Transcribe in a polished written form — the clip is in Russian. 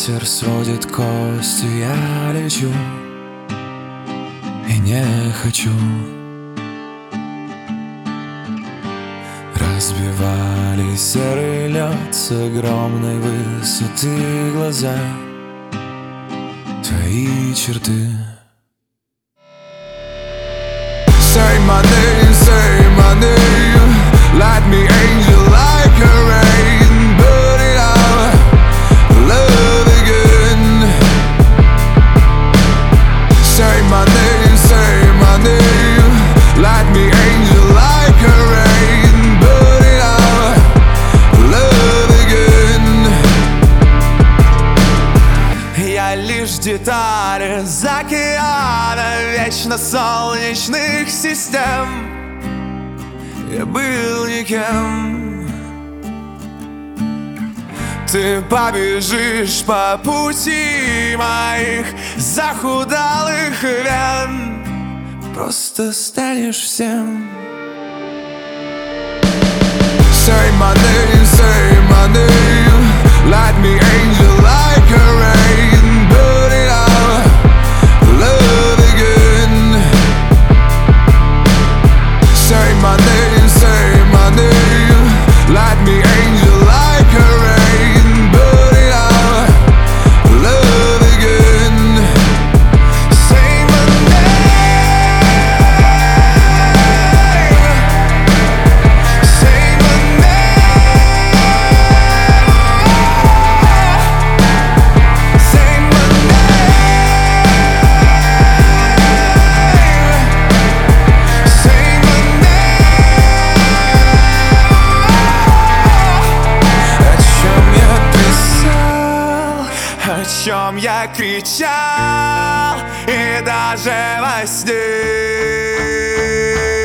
Ветер сводит кости, я лечу и не хочу. Разбивали серый лед с огромной высоты глаза, твои черты. Say my name, light me angel like a rain, burn it out, love again. Say my name, light me angel like a rain, burn it out, love again. Я лишь деталь из океана вечно солнечных систем. Я был никем. Ты побежишь по пути моих захудалых вен, просто станешь всем. Say my name, light me angel like a rain, burn it out, love again. Say my name, light me angel like a rain, burn it out, love again. Say my name, say my name, say my name, say my о чем я кричал, и даже во сне.